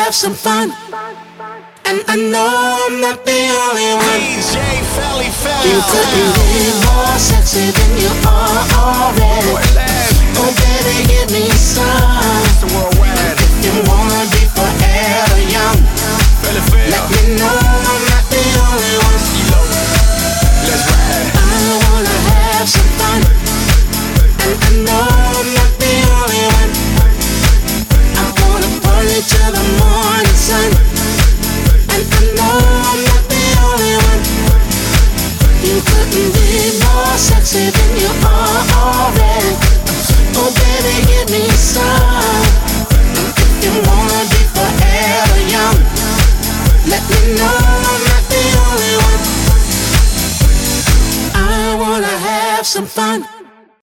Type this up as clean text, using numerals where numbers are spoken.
have some fun. And I know I'm not the only one. DJ Felly Fel. You couldn't be more sexy than you are already. Oh baby, give me some.